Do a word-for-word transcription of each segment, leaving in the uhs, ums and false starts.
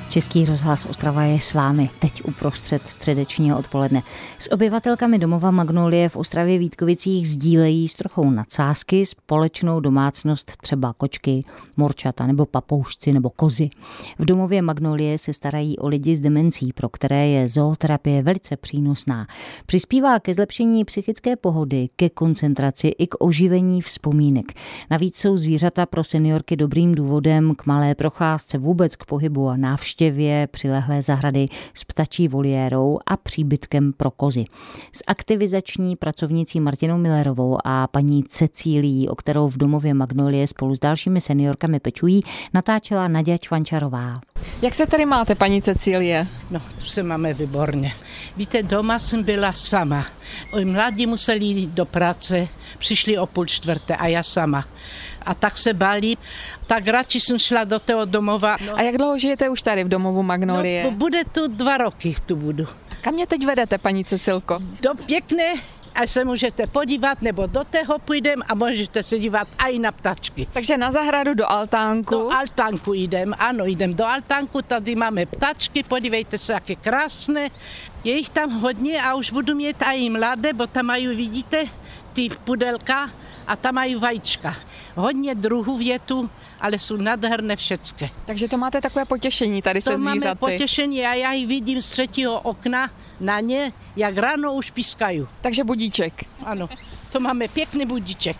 Český rozhlas Ostrava je s vámi teď uprostřed středečního odpoledne. S obyvatelkami domova Magnolie v Ostravě Vítkovicích sdílejí s trochou nadsázky společnou domácnost, třeba kočky, morčata nebo papoušci nebo kozy. V domově Magnolie se starají o lidi s demencí, pro které je zooterapie velice přínosná. Přispívá ke zlepšení psychické pohody, ke koncentraci i k oživení vzpomínek. Navíc jsou zvířata pro seniorky dobrým důvodem k malé procházce, vůbec k pohybu a návštěvě přilehlé zahrady s ptačí voliérou a příbytkem pro kozy. S aktivizační pracovnicí Martinou Millerovou a paní Cecílií, o kterou v domově Magnolie spolu s dalšími seniorkami pečují, natáčela Naďa Čvančarová. Jak se tady máte, paní Cecílie? No, tu se máme výborně. Víte, doma jsem byla sama. Mladí museli jít do práce, přišli o půl čtvrté a já sama. A tak se báli, tak radši jsem šla do toho domova. No. A jak dlouho žijete už tady v domovu Magnolie? No, bude tu dva roky, tu budu. Kam mě teď vedete, paní Cecilko? Do pěkné, a se můžete podívat, nebo do toho půjdem a můžete se dívat i na ptačky. Takže na zahradu do altánku? Do altánku jdem, ano, jdem do altánku, tady máme ptačky, podívejte se, jak je krásné. Je jich tam hodně a už budu mít i mladé, bo tam mají, vidíte, ty pudelka a tam mají vajíčka. Hodně druhů větu, ale jsou nádherné všecké. Takže to máte takové potěšení tady to se zvířaty. To máme potěšení a já ji vidím z třetího okna na ně, jak ráno už pískají. Takže budíček. Ano, to máme pěkný budíček.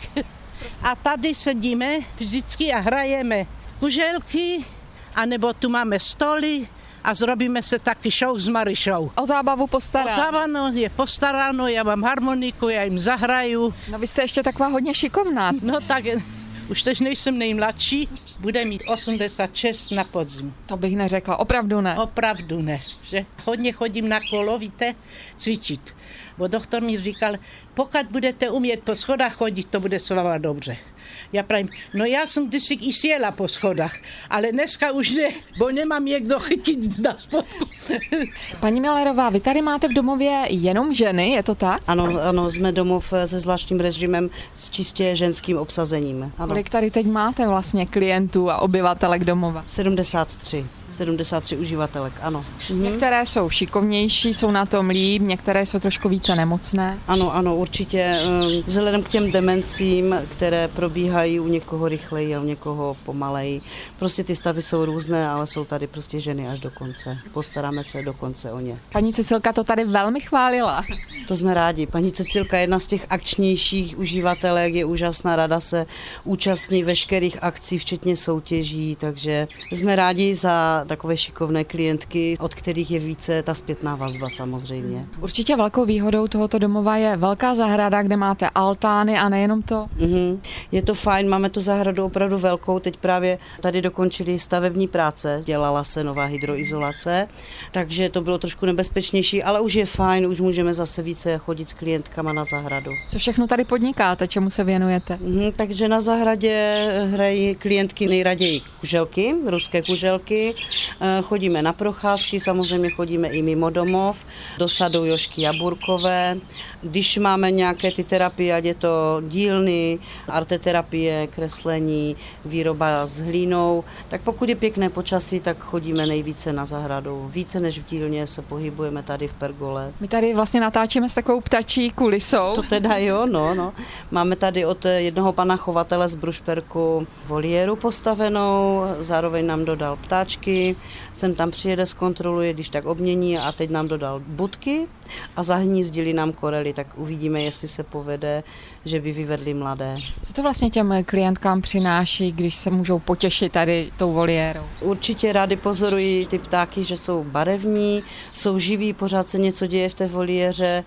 A tady sedíme vždycky a hrajeme kuželky, anebo tu máme stoly, a zrobíme se taky show s Marišou. O zábavu postaráno. O zábavu je postaráno, já mám harmoniku, já jim zahraju. No vy jste ještě taková hodně šikovná. No tak, už teď nejsem nejmladší, bude mít osmdesát šest na podzim. To bych neřekla, opravdu ne. Opravdu ne, že hodně chodím na kolo, víte, cvičit. Bo doktor mi říkal, pokud budete umět po schodách chodit, to bude s váma dobře. Já pravím, no já jsem kdysi i sjela po schodách, ale dneska už ne, bo nemám jak dochytit na spodku. Paní Millerová, vy tady máte v domově jenom ženy, je to tak? Ano, ano, jsme domov se zvláštním režimem s čistě ženským obsazením. Ano. Kolik tady teď máte vlastně klientů a obyvatelek domova? sedmdesát tři. sedmdesát tři uživatelek, ano. Některé jsou šikovnější, jsou na tom líp, některé jsou trošku více nemocné. Ano, ano, určitě. Vzhledem k těm demencím, které probíhají u někoho rychleji a u někoho pomaleji. Prostě ty stavy jsou různé, ale jsou tady prostě ženy až do konce. Postaráme se do konce o ně. Paní Cecilka to tady velmi chválila. To jsme rádi. Paní Cecilka je jedna z těch akčnějších uživatelek, je úžasná, rada se účastní veškerých akcí, včetně soutěží, takže jsme rádi za takové šikovné klientky, od kterých je více ta zpětná vazba samozřejmě. Určitě velkou výhodou tohoto domova je velká zahrada, kde máte altány a nejenom to. Mm-hmm. Je to fajn, máme tu zahradu opravdu velkou, teď právě tady dokončili stavební práce, dělala se nová hydroizolace, takže to bylo trošku nebezpečnější, ale už je fajn, už můžeme zase více chodit s klientkama na zahradu. Co všechno tady podnikáte, čemu se věnujete? Mm-hmm, takže na zahradě hrají klientky nejraději kuželky, ruské kuželky. Chodíme na procházky, samozřejmě chodíme i mimo domov, do sadu Jožky Jaburkové. Když máme nějaké ty terapie, ať je to dílny, arteterapie, kreslení, výroba s hlínou, tak pokud je pěkné počasí, tak chodíme nejvíce na zahradu. Více než v dílně se pohybujeme tady v pergole. My tady vlastně natáčíme s takovou ptačí kulisou. To teda jo, no, no. Máme tady od jednoho pana chovatele z Brušperku voliéru postavenou, zároveň nám dodal ptáčky, sem tam přijede, zkontroluje, když tak obmění a teď nám dodal budky a zahnízdili nám korely, tak uvidíme, jestli se povede, že by vyvedli mladé. Co to vlastně těm klientkám přináší, když se můžou potěšit tady tou voliérou? Určitě rádi pozorují ty ptáky, že jsou barevní, jsou živí, pořád se něco děje v té voliéře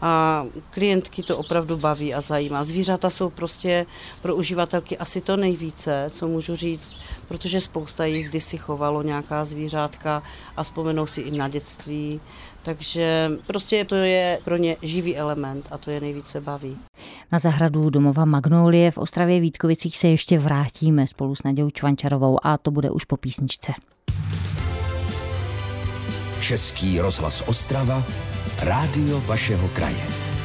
a klientky to opravdu baví a zajímá. Zvířata jsou prostě pro uživatelky asi to nejvíce, co můžu říct, protože spousta jich kdysi chovalo nějaká zvířátka a vzpomenou si i na dětství. Takže prostě to je pro ně živý element a to je nejvíce baví. Na zahradu domova Magnolie v Ostravě Vítkovicích se ještě vrátíme spolu s Naďou Čvančarovou a to bude už po písničce. Český rozhlas Ostrava, rádio vašeho kraje.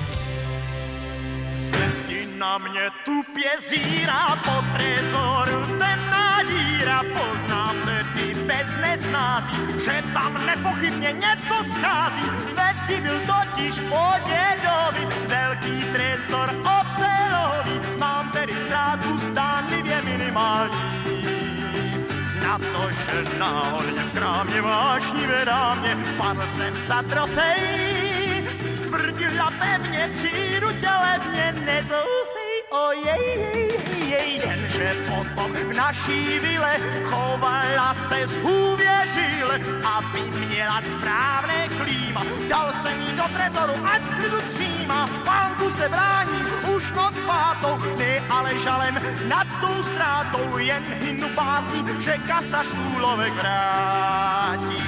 Slezdi na mě tupě zírá po trezoru, temná díra, poznám tedy bez nesnází, že tam nepochybně něco schází. Ve zdi byl totiž po dědovi velký trezor ocelový. Mám tedy ztrátu zdánlivě minimální. Na to, že náhodně v krámě vášnivé dámě padl jsem za trofej. Tvrdila pevně, přijdu tě levně, nezoufej, ojej, jej, jenže potom v naší vile chovala se zhůvěřile, aby měla správné klíma. Dal jsem jí do trezoru, ať klidu tříma, spánku se bráním, už noc pátou, ne ale žalem nad tou ztrátou, jen hynu bázní, že kasař úlovek vrátí.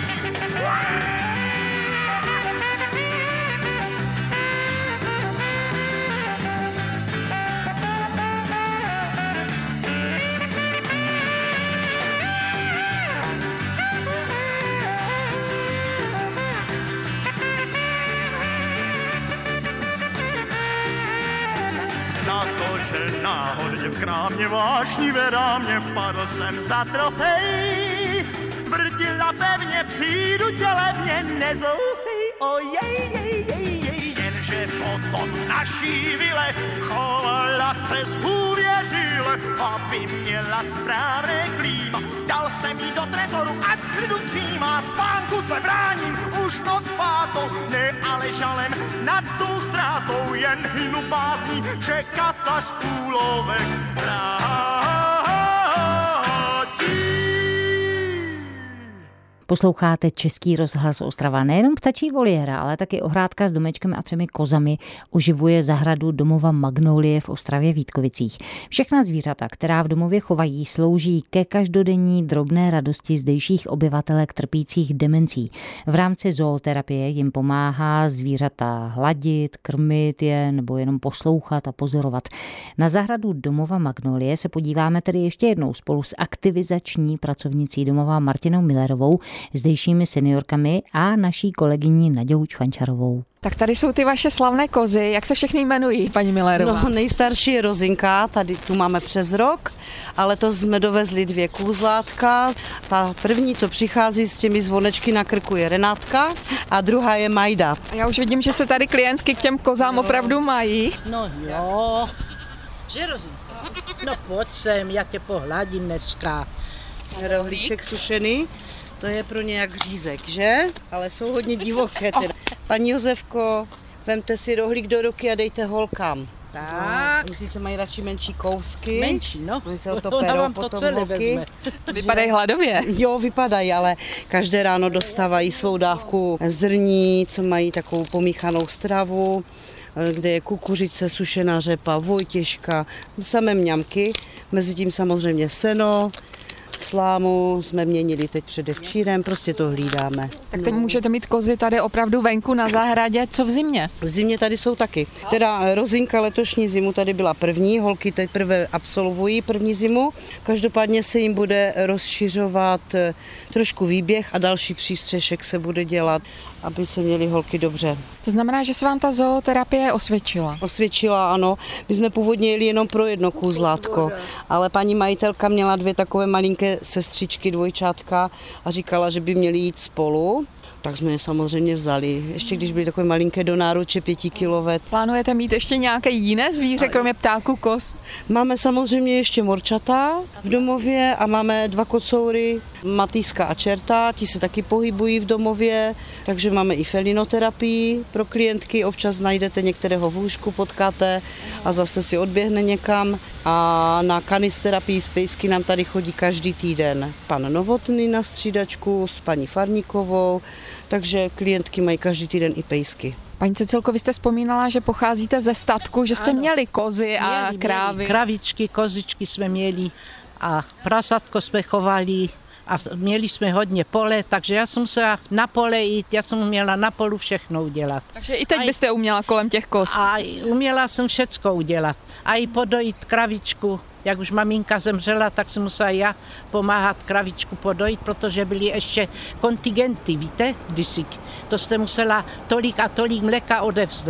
Na to, že náhodně v krámě vášnivé dámě padl jsem za trofej. Tvrdila pevně, přijdu tě levně, nezoufej, ojej, jej, jej, jej, jenže potom naší vile chovala se zhůvěřile, aby měla správné klíma. Dal jsem jí do trezoru, ať klidu třímá, spánku se bráním, už noc pátou, ne ale žalem nad tou ztrátou, jen hynu bázní, že kasař úlovek vrátí. Posloucháte Český rozhlas Ostrava. Nejenom ptačí voliéra, ale taky ohrádka s domečkem a třemi kozami oživuje zahradu domova Magnolie v Ostravě Vítkovicích. Všechna zvířata, která v domově chovají, slouží ke každodenní drobné radosti zdejších obyvatelek trpících demencí. V rámci zooterapie jim pomáhá zvířata hladit, krmit je nebo jenom poslouchat a pozorovat. Na zahradu domova Magnolie se podíváme tedy ještě jednou spolu s aktivizační pracovnicí domova Martinou Millerovou, zdejšími seniorkami a naší kolegyní Naďou Čvančarovou. Tak tady jsou ty vaše slavné kozy. Jak se všechny jmenují, paní Millerová? No, nejstarší je Rozinka, tady tu máme přes rok, ale to jsme dovezli dvě kůzlátka. Ta první, co přichází s těmi zvonečky na krku, je Renátka a druhá je Majda. A já už vidím, že se tady klientky k těm kozám no. opravdu mají. No jo, že Rozinka? No pojď sem, já tě pohladím dneska. Rohlíček sušený. To je pro ně jak řízek, že? Ale jsou hodně divoké teda. Paní Josefko, vemte si rohlík do ruky a dejte holkám. Tak. Oni sice mají radši menší kousky. Menší, no. Oni se o to perou potom to holky. Vypadají hladově. Jo, vypadají, ale každé ráno dostávají svou dávku zrní, co mají takovou pomíchanou stravu, kde je kukuřice, sušená řepa, vojtěžka, samé mňamky. Mezitím samozřejmě seno, slámu jsme měnili teď předevčírem, prostě to hlídáme. Tak teď můžete mít kozy tady opravdu venku na zahradě, co v zimě? V zimě tady jsou taky. Teda Rozinka letošní zimu tady byla první, holky teprve absolvují první zimu. Každopádně se jim bude rozšiřovat trošku výběh a další přístřešek se bude dělat, aby se měly holky dobře. To znamená, že se vám ta zooterapie osvědčila? Osvědčila, ano. My jsme původně jeli jenom pro jedno kůzlátko, ale paní majitelka měla dvě takové malinké sestřičky, dvojčátka a říkala, že by měly jít spolu. Tak jsme je samozřejmě vzali, ještě když byly takové malinké do náruče pětikilové. Plánujete mít ještě nějaké jiné zvíře, kromě ptáků, koz? Máme samozřejmě ještě morčata v domově a máme dva kocoury, Matýska a Čerta, ti se taky pohybují v domově, takže máme i felinoterapii pro klientky, občas najdete některého v lůžku, potkáte a zase si odběhne někam. A na kanisterapii z pejsky nám tady chodí každý týden pan Novotný na střídačku s paní Farníkovou, takže klientky mají každý týden i pejsky. Paní Cecilko, vy jste vzpomínala, že pocházíte ze statku, že jste ano. měli kozy a měli, krávy. Měli. Kravičky, kozičky jsme měli a prasatko jsme chovali a měli jsme hodně pole, takže já jsem musela na pole jít, já jsem uměla na polu všechno udělat. Takže i teď a byste uměla kolem těch koz? A uměla jsem všecko udělat. A i podojit kravičku. Jak už maminka zemřela, tak jsem musela já pomáhat kravičku podojit, protože byly ještě kontingenty, víte, kdysi. To jste musela tolik a tolik mléka odevzdat.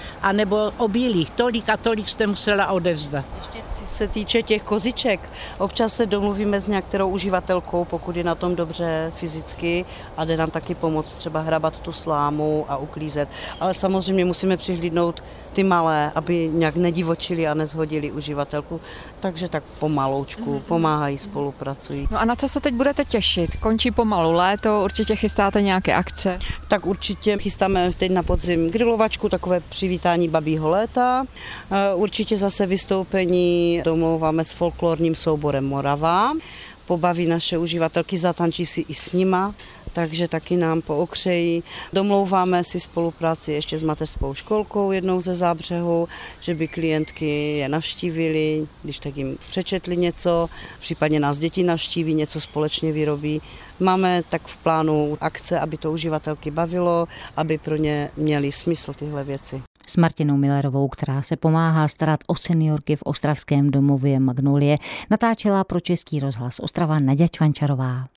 anebo obilí. Tolik a tolik jste musela odevzdat. Ještě co se týče těch koziček, občas se domluvíme s některou uživatelkou, pokud je na tom dobře fyzicky a jde nám taky pomoct třeba hrabat tu slámu a uklízet. Ale samozřejmě musíme přihlídnout ty malé, aby nějak nedivočili a nezhodili uživatelku. Takže tak pomaloučku pomáhají, spolupracují. No a na co se teď budete těšit? Končí pomalu léto, určitě chystáte nějaké akce? Tak určitě chystáme teď na podzim grilovačku, takové přivítání babího léta. Určitě zase vystoupení domlouváme s folklorním souborem Morava. Pobaví naše uživatelky, zatančí si i s nima, takže taky nám pookřejí. Domlouváme si spolupráci ještě s mateřskou školkou jednou ze Zábřehu, že by klientky je navštívili, když tak jim přečetli něco, případně nás děti navštíví, něco společně vyrobí. Máme tak v plánu akce, aby to uživatelky bavilo, aby pro ně měly smysl tyhle věci. S Martinou Millerovou, která se pomáhá starat o seniorky v ostravském domově Magnolie, natáčela pro Český rozhlas Ostrava Naďa Čvančarová.